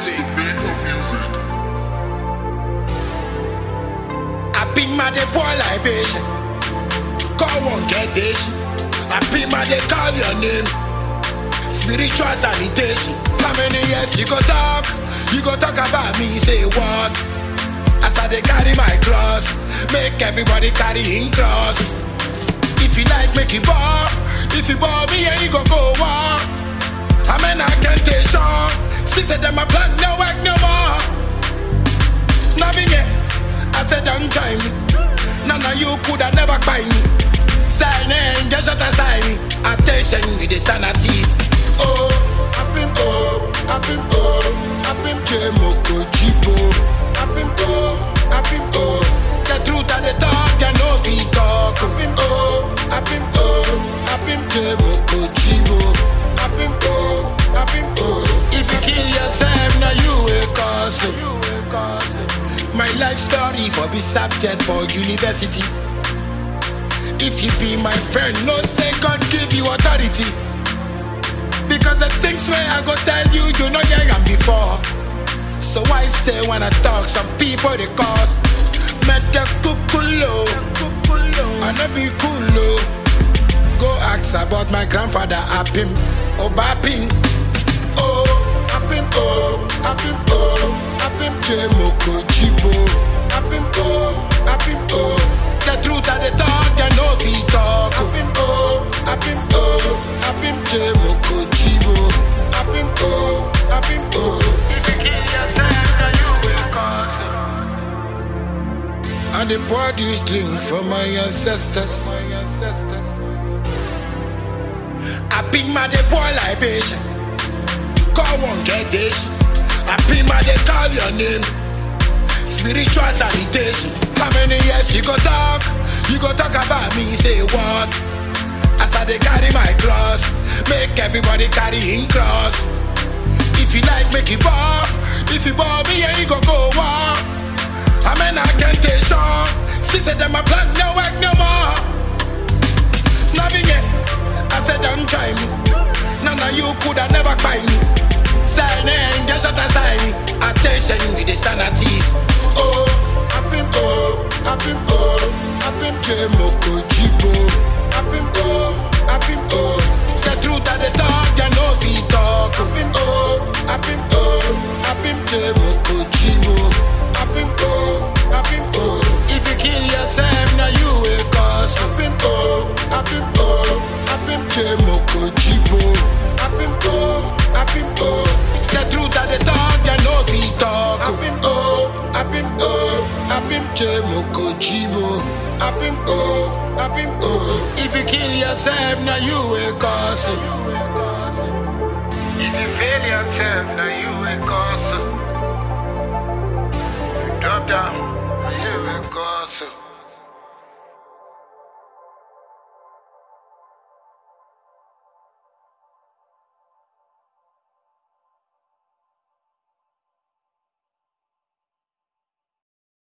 I pin my de poor libation. Call one get this. I pin my de call your name. Spiritual sanitation. How many years you go talk? You go talk about me, say what? As I dey carry my cross, make everybody carry in cross. If you like, make it ball. If you ball me, and you go war. I'm an incantation. Still say them a plan, no work no more. Nothing yet. I said don't try me. None of you coulda never buy me. Style name, just shut and style me. Attention, me dey stand at ease. Oh, up him, Jemoko Chibo. Up him, the truth and the talk, you know we talk. Up him, Jemoko Chibo. Up him, if you kill yourself, now you will cause it. My life story for be subject for university. If you be my friend, no say God give you authority. Because the things where I go tell you, you know yeah I'm before. So I say when I talk, some people they cause Mete kukulo, and I be coolo. Go ask about my grandfather, Apim, Obapim. Oh, Apim, Jemoko Chibo. Apim, the truth and the talk, you know we talk. Apim, Jemoko Chibo. Apim, if you kill yourself, then you will cause it. And they poured this drink for my ancestors. I pin my de poor libation. Call one get this. I pin my de call your name. Spiritual sanitation. How many years you go talk? You go talk about me, say what? As I dey carry my cross, make everybody carry in cross. If you like, make it ball. If you ball me, and you go war. I'm an incantation. Still say them a plan, no work no more. Nothing yet. I said don't try me. None of you coulda never buy me. Style name, just shut and style me. Attention, we dey stand at ease. Oh, Apim, Jemoko Chibo. Apim, the truth and the talk, you know we talk. Apim, Jemoko Chibo. Apim, if you kill yourself, now you will cause. Apim, Jemoko Chibo. Apim, the truth and the talk, you know we talk. Apim, Jemoko Chibo. Apim, if you kill yourself, now you will cause it. If you fail yourself, now you will cause it. If you drop down, now you will cause it.